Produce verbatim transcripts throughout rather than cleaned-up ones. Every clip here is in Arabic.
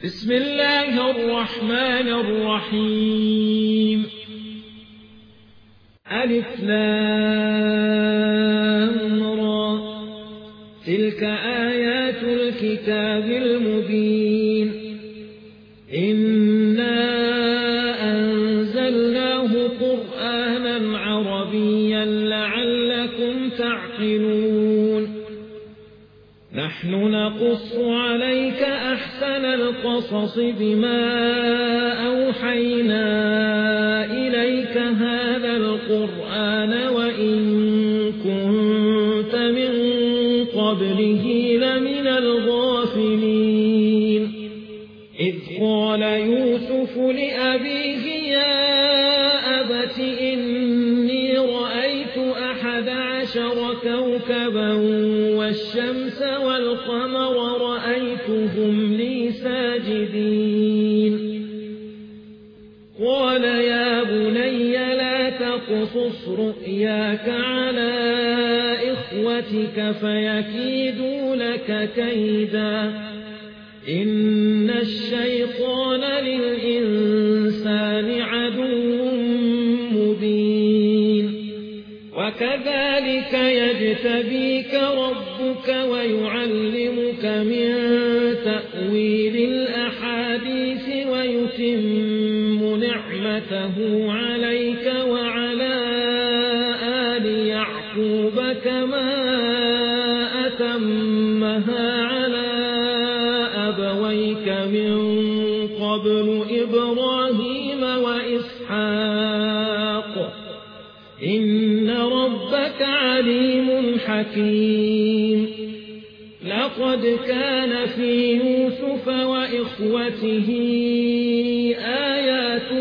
بسم الله الرحمن الرحيم. ألف لام را. تلك آيات الكتاب المبين. إنا أنزلناه قرآنا عربيا لعلكم تعقلون. نحن نقص عليك أحسن القصص بما أوحينا إليك هذا القرآن وإن كنت من قبله لمن الغافلين. إذ قال يوسف لأبيه يا أبت إني رأيت أحد عشر كوكبا والشمس والقمر رأيتهم لي ساجدين. قال يا بني لا تقصص رؤياك على إخوتك فيكيدوا لك كيدا إن الشيطان للإنسان عدو مبين. وكذلك يجتبيك ربك ويعلمك من تأويل الأحاديث ويتم نعمته عليك وعلى آل يعقوب كما أتمها على أبويك من قبل إبراهيم وإسحاق إن ربك عليم حكيم. لقد كان في يوسف وإخوته آيات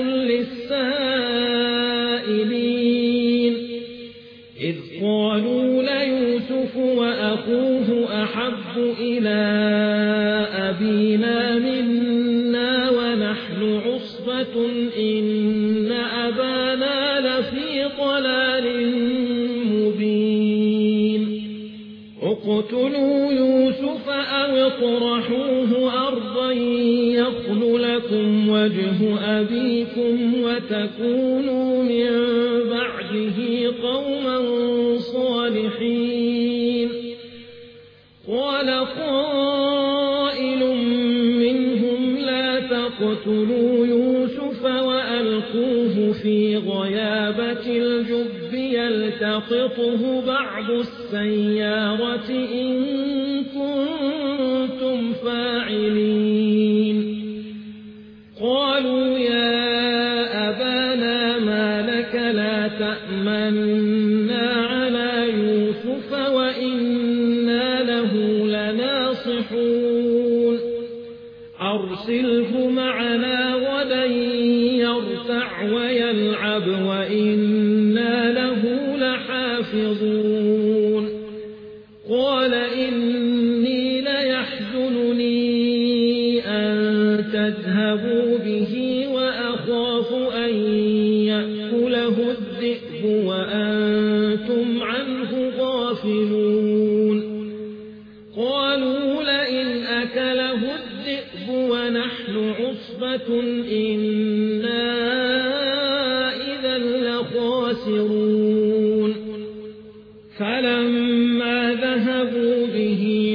للسائلين إذ قالوا ليوسف وأخوه أحب إلى أبينا منا ونحن عصبة إن أبانا لفي ضلال مبين. اقتلوا يوسف أو اطرحوه أرضا يخل لكم وجه أبيكم وتكونوا من بعده قوما صالحين. قال قائل منهم لا تقتلوا يوسف وألقوه في غيابة الجب يلتقطه بعض السيارة إن كنتم فاعلين. قالوا يا أبانا ما لك لا تأمنا على يوسف وإنا له لناصحون. أرسله معنا غدا يرتع ويلعب وإنا له لحافظون. قال إني ليحزنني أن تذهبوا به وأخاف أن يأكله الذئب وأنتم عنه غافلون. قالوا لئن أكله الذئب ونحن عصبة إنا إذا لخاسرون. فلما ذهبوا به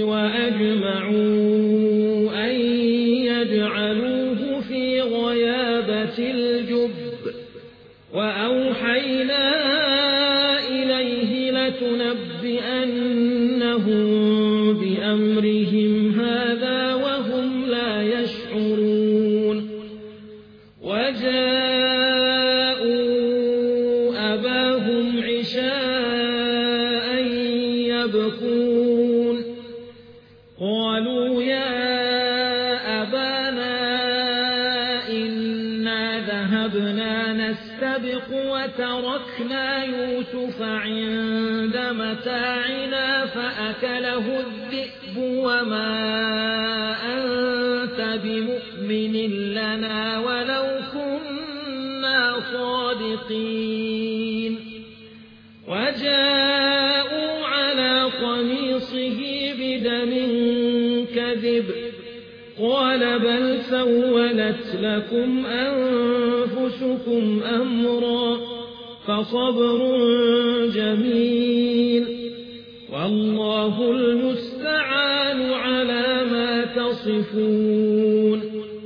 وأجمعوا أن يجعلوه في غيابة الجب وأوحينا إليه لتنبئنهم بأمرهم هذا وهم لا يشعرون. وجاءوا أباهم عشاء يبكون. قالوا يا أبانا إنا ذهبنا نستبق وتركنا يوسف عند متاعنا فأكله الذئب وما أنت بمؤمن لنا ولو كنا صادقين. وجاءوا على قميصه بدم كذب قال بل سولت لكم أنفسكم أمرا فصبر جميل والله المستعان على ما تصفون.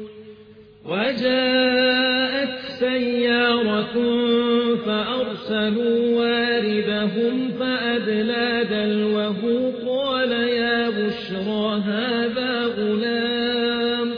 وجاءت سيارة فأرسلوا واردهم فأدلى دلوه قال يا بشرى هذا غلام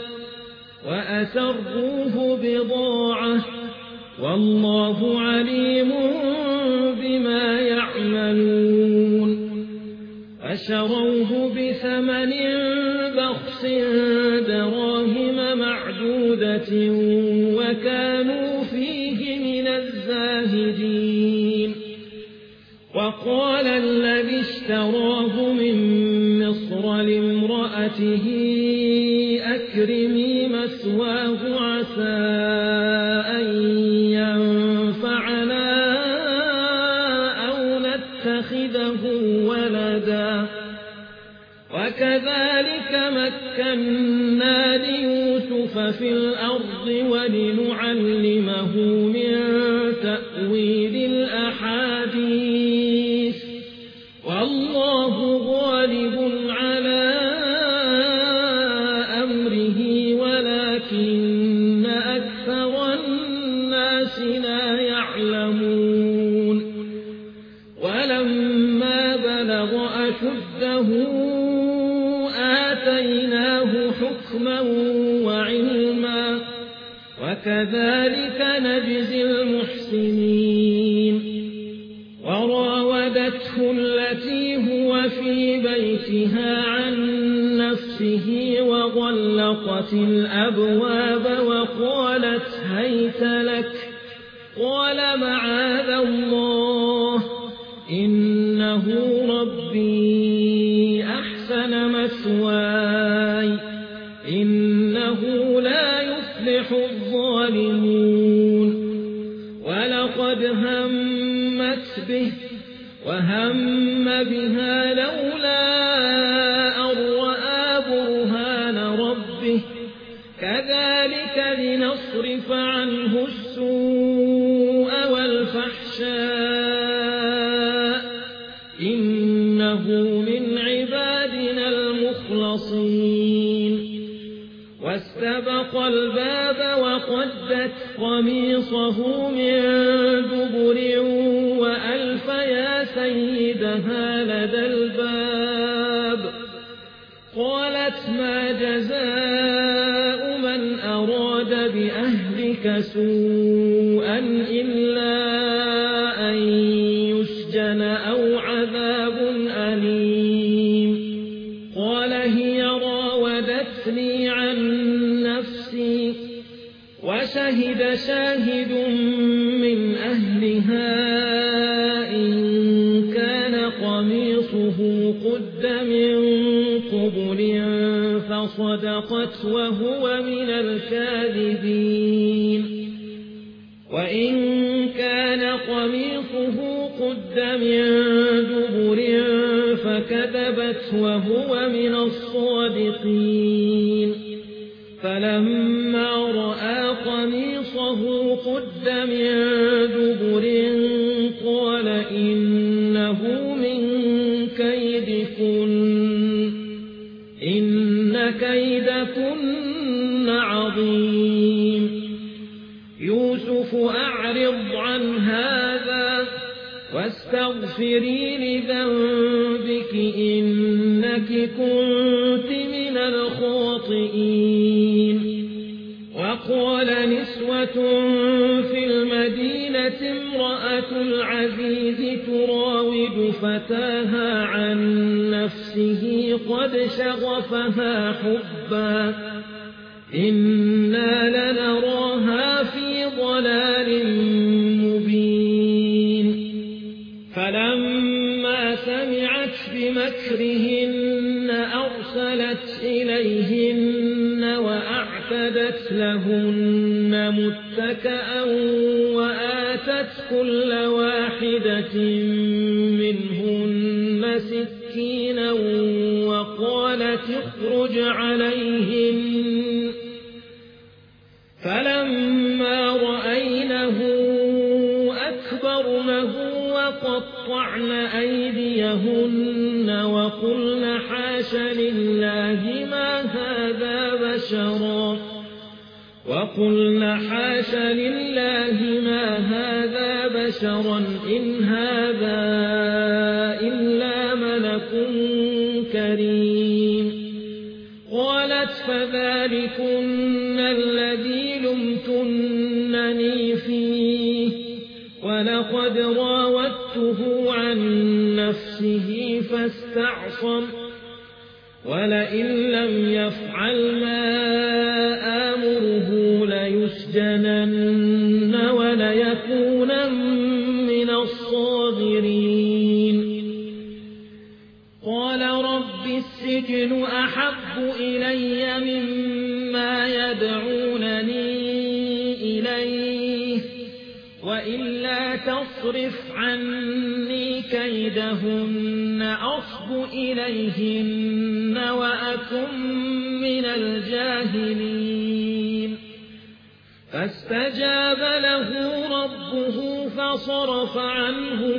وأسروه بضاعة والله عليم بما يعملون. فشروه بثمن بخس دراهم معدودة وكانوا فيه من الزاهدين. وقال الذي اشتراه من مصر لامرأته أكرمي مثواه عسى أن ينفعنا أو نتخذه ولدا وكذلك مكنا ليوسف في الأرض ولنعلمه من تأويل الأحاديث والله غالب على أمره ولكن أكثر الناس لا يعلمون. ولما بلغ أشده آتيناه حكما وعلما وكذلك نجزي المحسنين. وراودته التي هو في بيتها عن نفسه وغلقت الأبواب وقالت هيت لك قال معاذ الله إنه ربي أحسن مثواي إنه لا يفلح الظالمون. ولقد همت به وهم بها لولا أن رأى برهان ربه كذلك لنصرف عنه السوء والفحشاء إنه من عبادنا المخلصين. واستبق الباب وقدت قميصه من دبر وألف يا سيدها لدى الباب قالت ما جزاء من أراد بأهلك سوءا إلا أن يسجن أو عذاب أليم. قال هي راودتني عن نفسي وشهد شاهد من أهلها إن كان قميصه قد من قبل فصدقت وهو من الكاذبين. وإن كان قميصه قد من دبر فكذبت وهو من الصادقين. فلما رأى قميصه قد من دبر قال إنه من كيدكن إن كيدكن عظيم. يوسف أعرض عن هذا واستغفري لذنبك إنك كنت من الخاطئين. وقال نسوة في المدينة امرأة العزيز تراود فتاها عن نفسه قد شغفها حبا إنا لنراها في ضلال مبين. فلما سمعت بمكرهن أرسلت إليهن وأعتدت لهن متكأ وآتت كل واحدة منهن سكينا وقالت اخرج عليهن فقطعن أيديهن وقلن حاش لله ما هذا بشرا وقلن حاش لله ما هذا بشرا إن هذا إلا ملك كريم. قالت فذلكن الذي لمتنني فيه ولقد راودته عن نفسه فاستعصم ولئن لم يفعل ما آمره ليسجنن وليكونن من الصاغرين. قال رب السجن أحب إلي مما يدعونني إليه وإلا تصرف عني كيدهن أصب إليهن وأكن من الجاهلين. فاستجاب له ربه فصرف عنه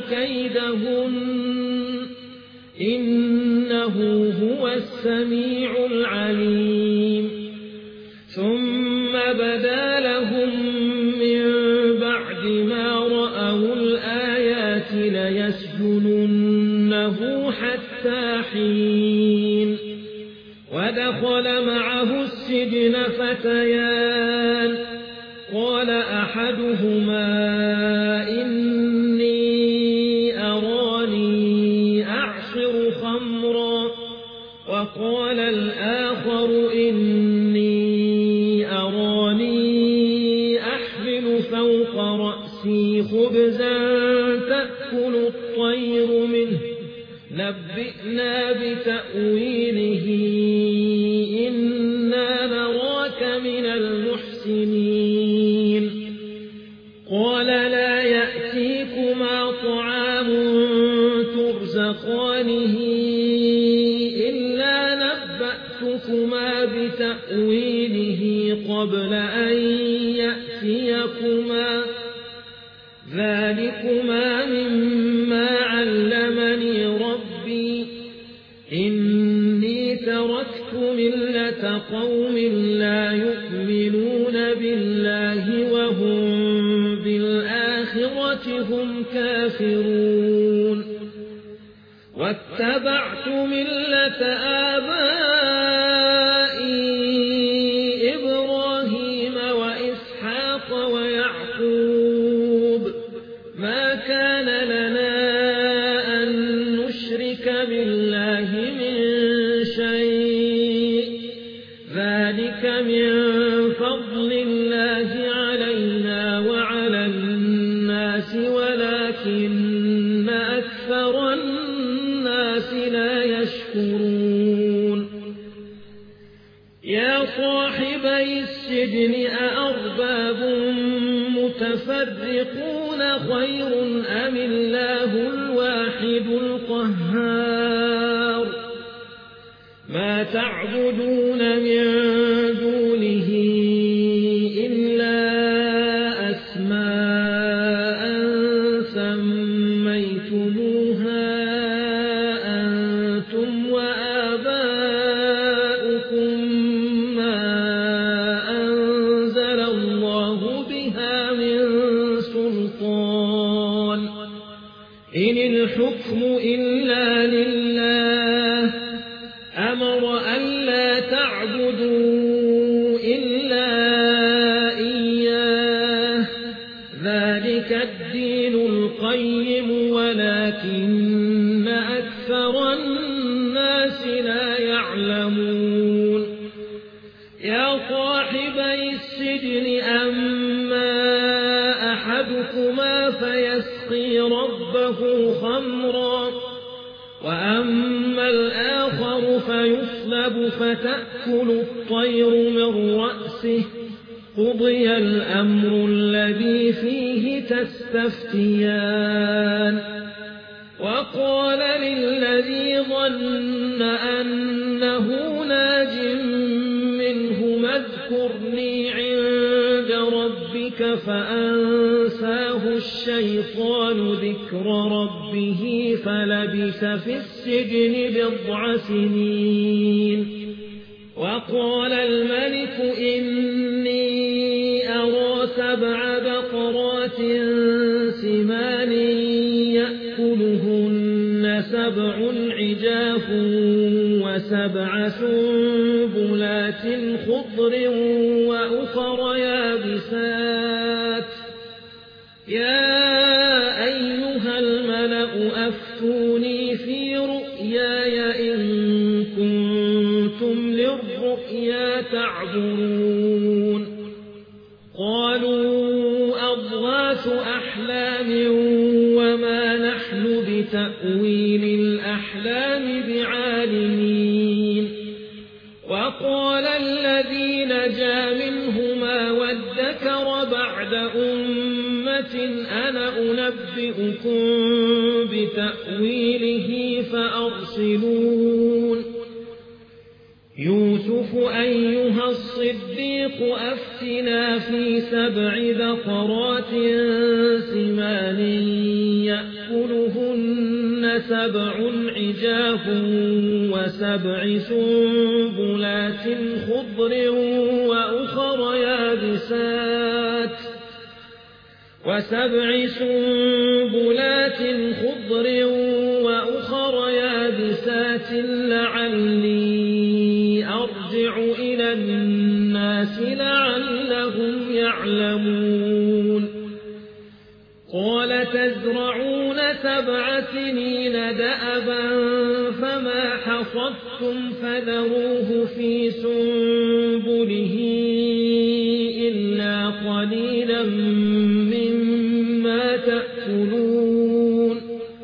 كيدهن إنه هو السميع العليم. ثم بدا لهم من بعد ما رأوا الآيات ليسجننه حتى حين. ودخل معه السجن فتيان قال أحدهما إني أراني أعصر خمرا وقال الآخر إني أراني أحمل فوق رأسي خبزا تأكل الطير منه نبئنا بتأويله إنا نراك من المحسنين. قال لا يأتيكما طعام ترزقانه إلا نبأتكما بتأويله قبل أن يأتيكما ذلكما مما علمني ربي إني تركت ملة قوم لا يؤمنون بالله وهم بالآخرة هم كافرون. واتبعت ملة آبائي إبراهيم وإسحاق ويعقوب ما كان لنا أن نشرك بالله من شيء ذلك من فضل الله علينا وعلى الناس ولكن أكثر الناس لا يشكرون. يا صاحبي السجن أأرباب متفرقون خير أم الله الواحد القهار. ما تعبدون من دونه إلا أسماء سميتموها أنتم وآباؤكم ما أنزل الله بها من سلطان إن الحكم إلا لله أمر ألا تعبدوا إلا إياه ذلك الدين القيم ولكن أكثر الناس لا يعلمون. يا صاحبي السجن أما أحدكما فيسقي ربه خمرا وأما الآخر فيصلب فتأكل الطير من رأسه قضي الأمر الذي فيه تستفتيان. وقال للذي ظن أنه ناج منهما اذكرني عند ربك ربك فأنساه الشيطان ذكر ربه فلبث في السجن بضع سنين. وقال الملك إني أرى سبع بقرات سمان يأكلهن سبع عجاف وسبع سنبلات خضر وأخر يابسات يا أيها الملأ أفتوني في رؤياي إن كنتم للرؤيا تعبرون. قالوا أضغاث أحلام وما نحن بتأويل الأحلام بعالمين. وقال الذي نجا منهما وادكر بعد أمة أنا أنبئكم بتأويله فأرسلون. يوسف أيها الصديق أفتنا في سبع بقرات سمان يأكلهن سبع عجاف وسبع سنبلات خضر وأخر يابسات وسبع سنبلات خضر وأخر يابسات لعلي أرجع إلى الناس لعلهم يعلمون. قال تزرعون سبع سنين دأبا فما حصدتم فذروه في سنبله إلا قليلا مما تأكلون.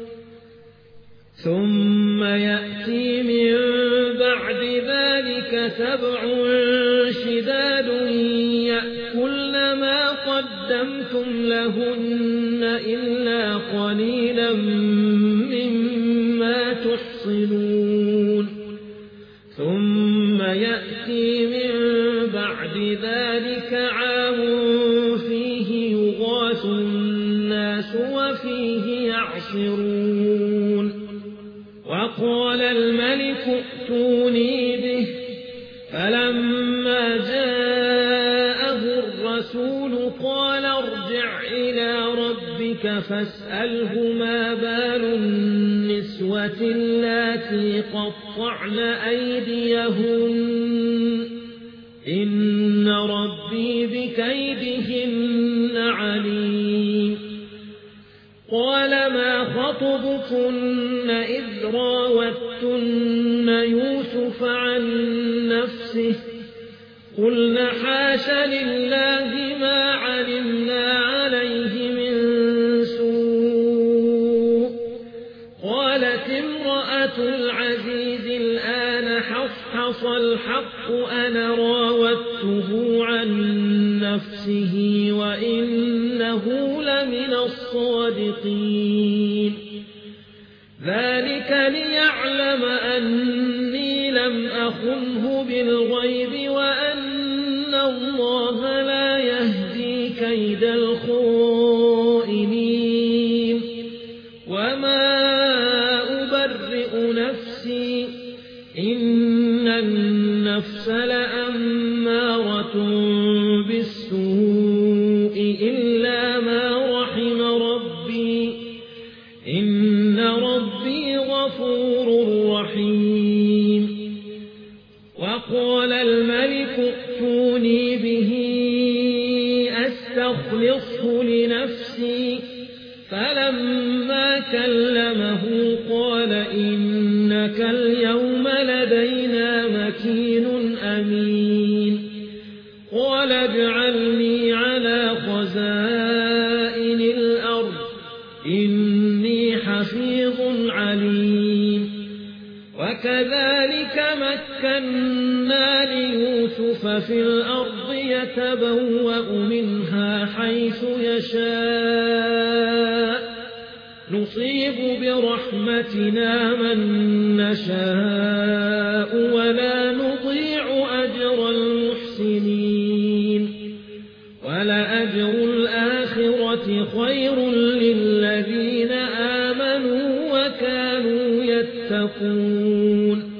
ثم يأتي من بعد ذلك سبع شداد يأكلن ما قدمتم لهن إلا قليلا مما تحصنون. ثم يأتي من بعد ذلك عام فيه يغاث الناس وفيه يعصرون. وقال الملك ائتوني به فلما جاءه الرسول قال ارجع إلى ربك فاسأله ما بال النسوة اللاتي قطعن أيديهن إن ربي بكيدهن عليم. قال ما خطبكن إذ راوتن يوسف عن نفسه قلن حاش لله ما علمنا عليه من سوء. قالت امرأة العزيز الآن حصحص الحق أنا راودته عن نفسه وإنه لمن الصادقين. ذلك ليعلم أني لم أخنه بالغيب وأن الله لا يهدي كيد الخائنين. وما أبرئ نفسي إن النفس لأمارة بالسوء إلا ما رحم ربي إن ربي غفور رحيم. وقال الملك ائتوني به أستخلصه لنفسي فلما كلمه قال إنك اليوم لدينا مكين أمين. قال اجعلني على خزائن الأرض إني حفيظ عليم. وكذلك مكنا ليوسف في الأرض يتبوأ منها حيث يشاء نصيب برحمتنا من نشاء ولا نضيع أجر المحسنين ولأجر خير للذين آمنوا وكانوا يتقون.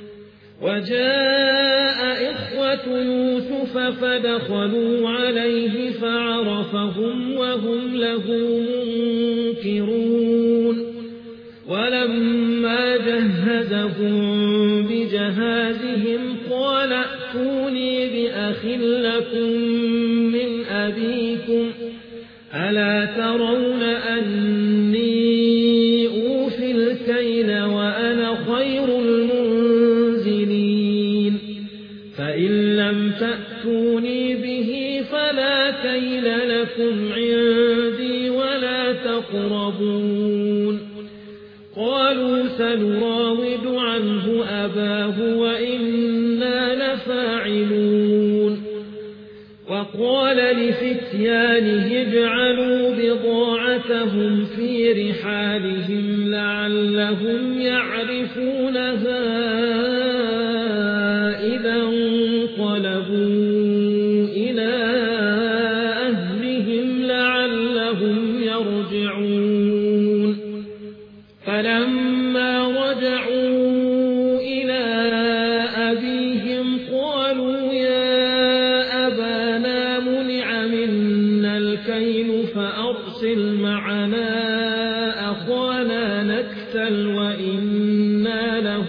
وجاء إخوة يوسف فدخلوا عليه فعرفهم وهم له منكرون. ولما جهزهم بجهازهم قال ائتوني بأخ لكم من أبيكم ألا ترون أني أوفي الكيل وأنا خير المنزلين. فإن لم تأتوني به فلا كيل لكم عندي ولا تقربون. قالوا سنراود عنه أباه وإنا لفاعلون. وقال لفتيانه اجعلوا بضاعتهم في رحالهم لعلهم يعرفونها إذا انقلبوا إلى أهلهم لعلهم يرجعون. فلما رجعوا إلى أبيهم قالوا يا أبانا منع منا الكيل فأرسل معنا أخانا نكتل وإنا له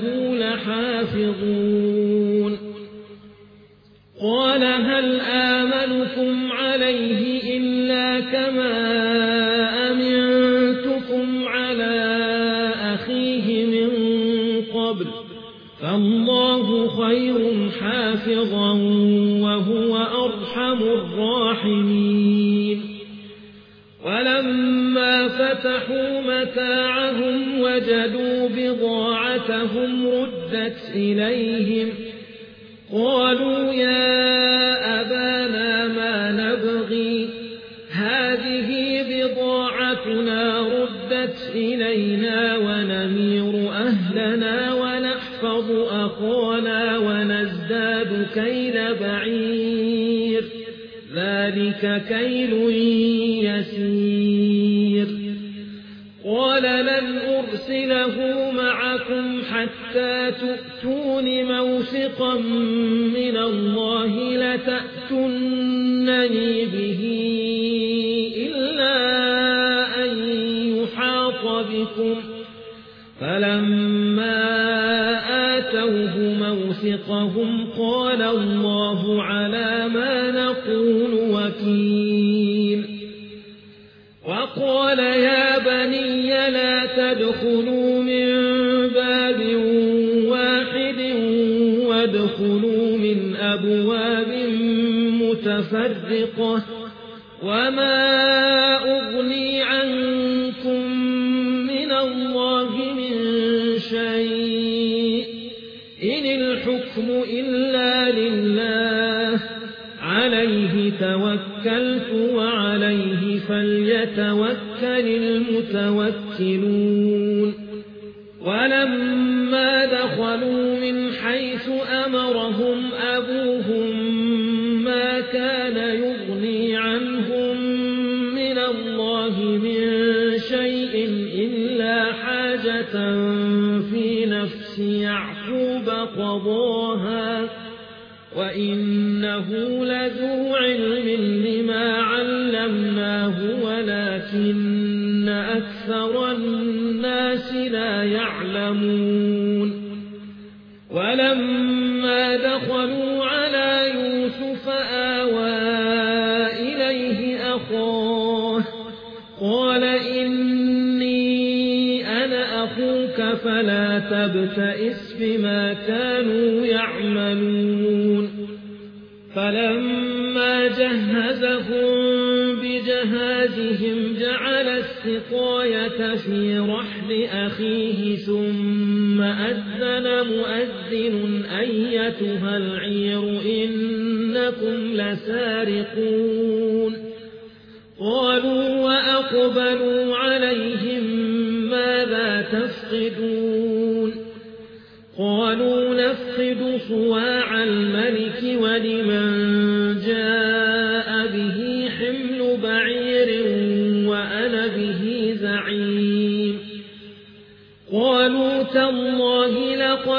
لحافظون. قال هل آمنكم عليه إلا كما أمنتكم على أخيه من قبل فالله خير حافظا وهو أرحم الراحمين. ولما فتحوا متاعهم وجدوا بضاعتهم ردت إليهم قالوا يا أبانا ما نبغي هذه بضاعتنا ردت إلينا ونمير أهلنا ونحفظ أخانا ونزداد كيل بعير ذلك كيل يسير. قال لن أرسله معكم حتى تؤتون موثقا من الله لتأتونني به إلا أن يحاط بكم. فلما آتوه موثقهم قال الله على ما نقول وكيل. وقال يا بني لا تدخلوا من باب واحد وادخلوا من أبواب متفرقة وما أغني عنكم من الله من شيء إن الحكم إلا لله عليه توكلت وعليه فليتوكل المتوكلون. ولما دخلوا من حيث أمرهم أبوهم ما كان يغني عنهم من الله من شيء إلا حاجة في نفس يعقوب قضاها وإنه لذو علم لما علمناه ولكن أكثر الناس لا يعلمون. ولما دخلوا على يوسف آوى إليه أخاه قال إني أنا أخوك فلا تبتئس بما كانوا يعملون. فلما جهزهم بجهازهم جعل السقاية في رحل أخيه ثم أذن مؤذن أيتها العير إنكم لسارقون. قالوا وأقبلوا عليهم ماذا تفقدون. قالوا نفقد صواع الملك ولمن جاء به حمل بعير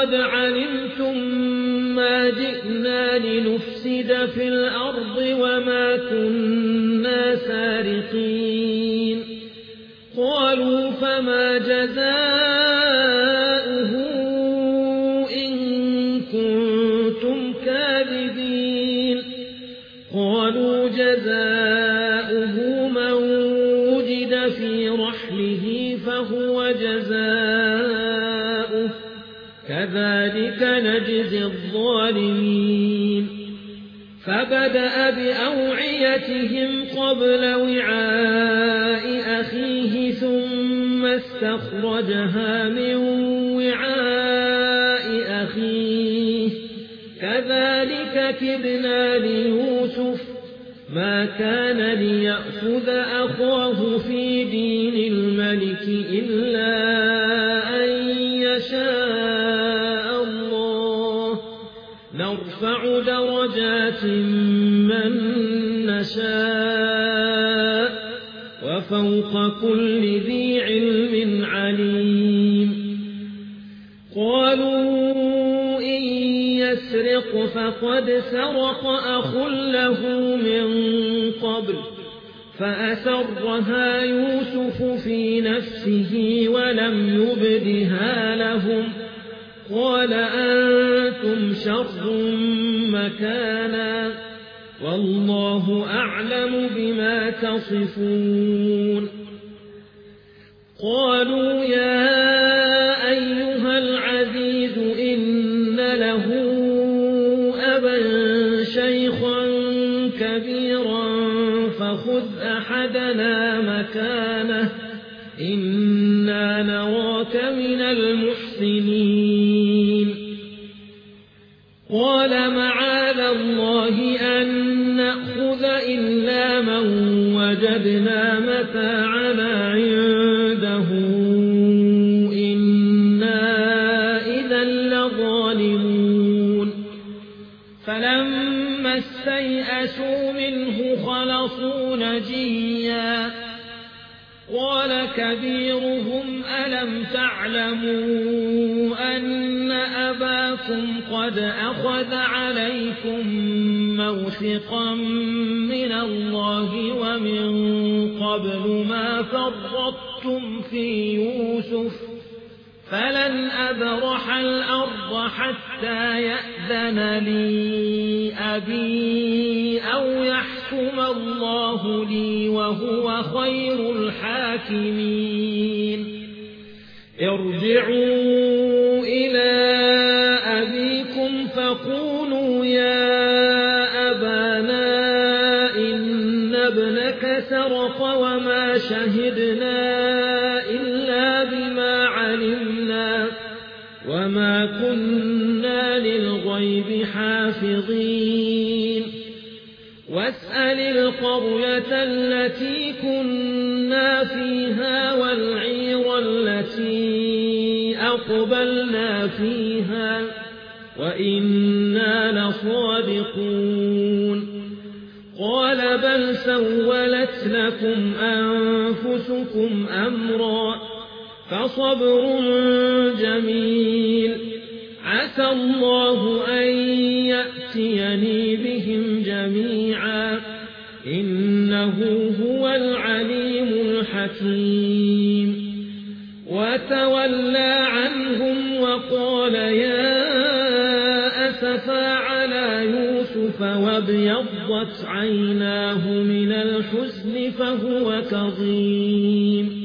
لقد علمتم ما جئنا لنفسد في الأرض وما كنا سارقين قالوا فما جزاؤه إن كنتم كاذبين قالوا جزاؤه من وجد في رحله فهو جزاؤه كذلك نجزي الظالمين فبدأ بأوعيتهم قبل وعاء أخيه ثم استخرجها من وعاء أخيه كذلك كدنا ليوسف ما كان ليأخذ أخاه في دين الملك إلا أن يشاء الله نرفع درجات من نشاء وفوق كل ذي علم عليم قالوا إن يسرق فقد سرق أخ له من قبل فأسرها يوسف في نفسه ولم يبدها لهم قال أنتم شر مكانا والله أعلم بما تصفون قالوا يا أيها العزيز إن له أبا شيخا كبيرا فخذ أحدنا مكانه إنا نراك من المحسنين قال معاذ الله أن نأخذ إلا من وجدنا متاعنا عنده إنا إذا لظالمون فلما استيئسوا منه خلصوا نجيا قال كبيرهم ألم تعلموا أن أباكم قد أخذ عليكم موثقا من الله ومن قبل ما فرطتم في يوسف فلن أبرح الأرض حتى يأذن لي أبي أو يحكم الله لي وهو خير الحاكمين ارجعوا إلى أبيكم فقولوا يا أبانا إن ابنك سرق وما شهدنا إلا بما علمنا وما كنا للغيب حافظين واسأل القرية التي كنا فيها والعير التي أقبلنا فيها وإنا لصادقون قال بل سولت لكم أنفسكم أمرا فصبر جميل عسى الله أن يأتيني بهم جميعا إنه هو العليم الحكيم وتولى عنهم وقال يا أسفا على يوسف وابيضت عيناه من الحزن فهو كظيم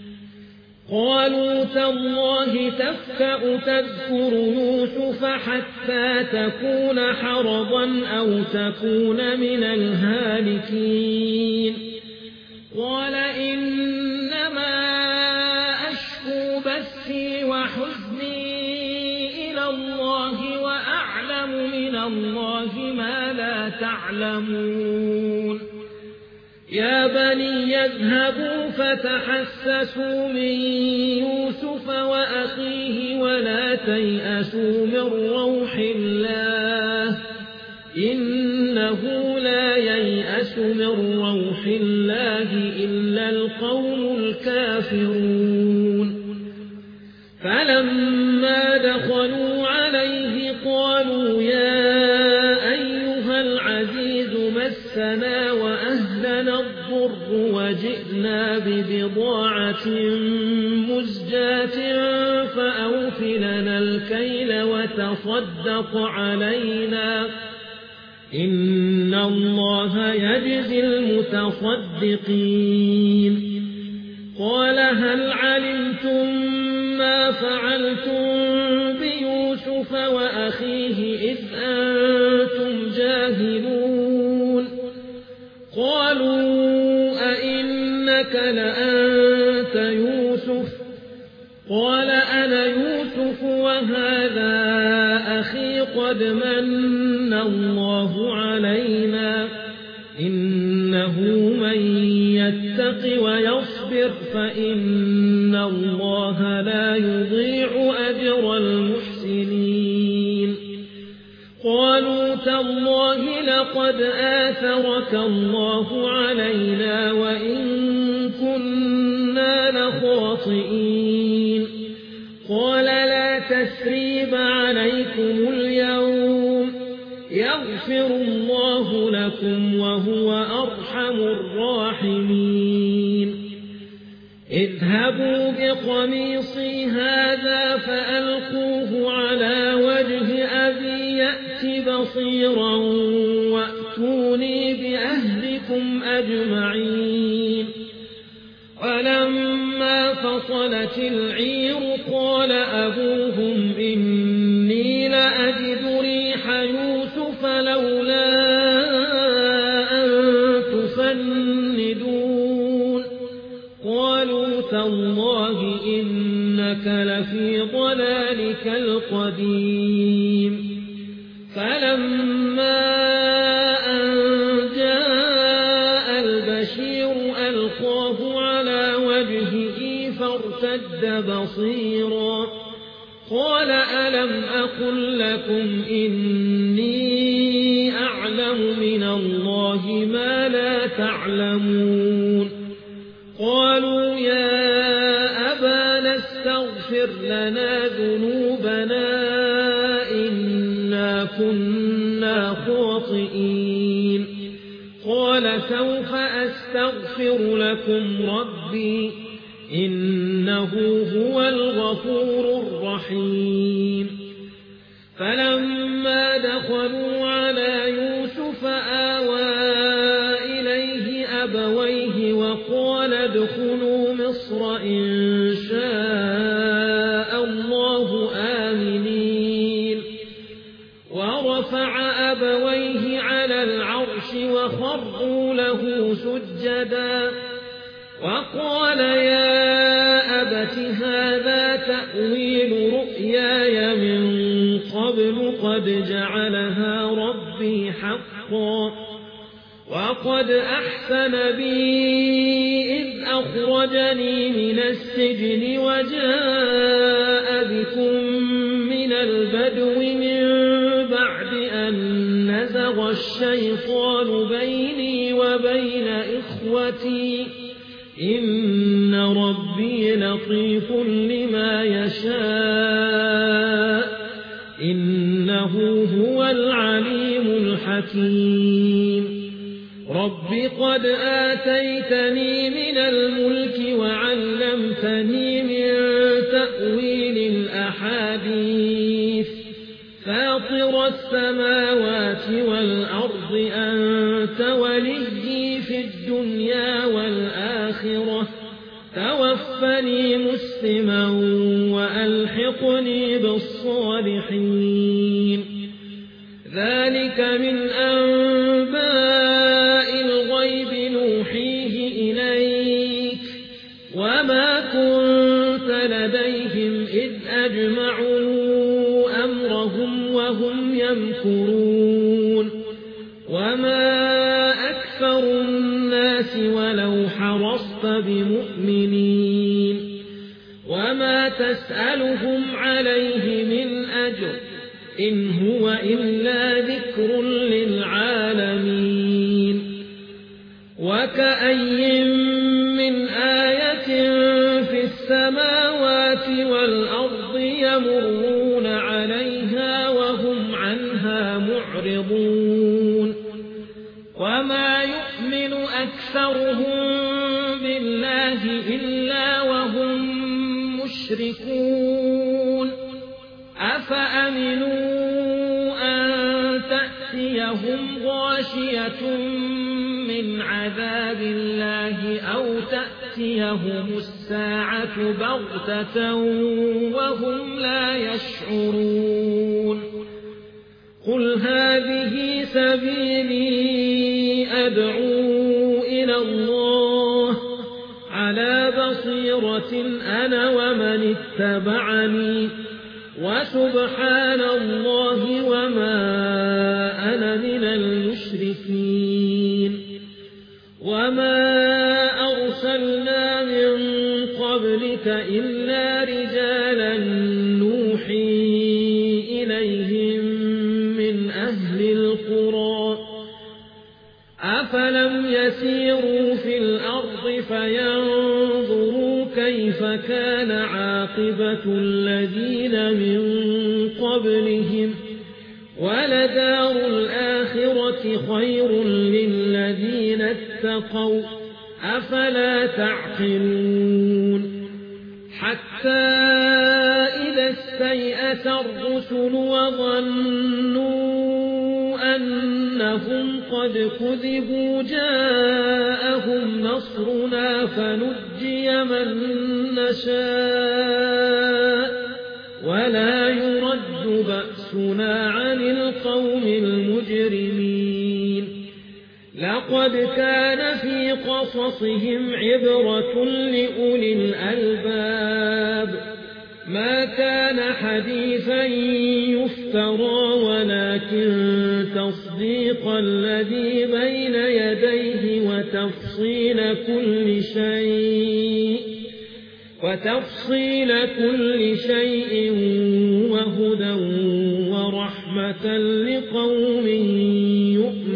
قالوا تالله تفتأ تذكر يوسف حتى تكون حرضا أو تكون من الهالكين قال إنما أشكو بثي وحزني إلى الله وأعلم من الله ما لا تعلمون يا بني يذهبوا فتحسسوا من يوسف وأخيه ولا تيأسوا من روح الله إنه لا ييأس من روح الله إلا القوم الكافرون فلما دخلوا مسنا وأهلنا الضر وجئنا ببضاعة مزجاة فأوف لنا الكيل وتصدق علينا إن الله يجزي المتصدقين قال هل علمتم ما فعلتم بيوسف وأخيه إذ أنتم جاهلون قالوا أئنك لأنت يوسف قال أنا يوسف وهذا أخي قد من الله علينا إنه من يتق ويصبر فإن الله لا يضيع أجر المحسنين قالوا تالله لقد آثرك الله علينا وإن كنا لخاطئين قال لا تثريب عليكم اليوم يغفر الله لكم وهو أرحم الراحمين اذهبوا بقميصي هذا فألقوه على وجه أبي يأت بصيرا وأتوني بأهلكم أجمعين ولما فصلت العير قال أبوهم إني لأجد ريح يوسف لولا أن تفندون قالوا تالله إنك لفي ضلالك القديم فلما أن جاء البشير ألقاه على وجهه فارتد بصيرا قال ألم أقل لكم إني أعلم من الله ما لا تعلمون قالوا يا أبانا استغفر لنا ذنوبنا إنا كنا خاطئين قال سوف أستغفر لكم ربي إنه هو الغفور الرحيم فلما دخلوا على يوسف آوى إليه أبويه وقال ادخلوا مصر إن شاء الله آمنين ورفع أبويه على العرش وخروا له سجدا وقال يا أبت هذا تأويل رؤياي من قبل قد جعلها ربي حقا وقد أحسن بي إذ أخرجني من السجن وجاء بكم من البدو من بعد أن نزغ الشيطان بيني وبين إخوتي إن ربي لطيف لما يشاء إنه هو العليم الحكيم رب قد آتيتني من الملك وعلمتني من تأويل الأحاديث فاطر السماوات والأرض أنت وليي في الدنيا والآخرة توفني مسلما وألحقني بالصالحين ذلك من أنباء الغيب نوحيه إليك وما كنت لديهم إذ أجمعوا أمرهم وهم يمكرون وما أكثر الناس ولو حرصت بمؤمنين وما تسألهم عليه من أجر إن هو إلا ذكر للعالمين وكأي من آية في السماوات والأرض يمرون عليها وهم عنها معرضون وما يؤمن أكثرهم بالله إلا وهم مشركون أفأمنوا أن تأتيهم غاشية من عذاب الله أو تأتيهم الساعة بغتة وهم لا يشعرون قل هذه سبيلي أدعو إلى الله على بصيرة أنا ومن اتبعني وسبحان الله وما أنا من المشركين وما أرسلنا من قبلك إلا رجالا نوحي إليهم من أهل القرى أفلم يسيروا في الأرض فينظروا كيف كان عاقبة الذين من قبلهم ولدار الآخرة خير للذين اتقوا أفلا تعقلون حتى إذا استيأس الرسل وظنوا أنهم قد كذبوا جاءهم نصرنا فنجي من نشاء ولا يرد بأسنا عن القوم المجرمين لقد كان في قصصهم عبرة لأولي الألباب ما كان حديثا يفترى ولكن تصديق الذي بين يديه وتفصيل كل شيء وتفصيل كل شيء وهدى ورحمة لقوم يؤمنون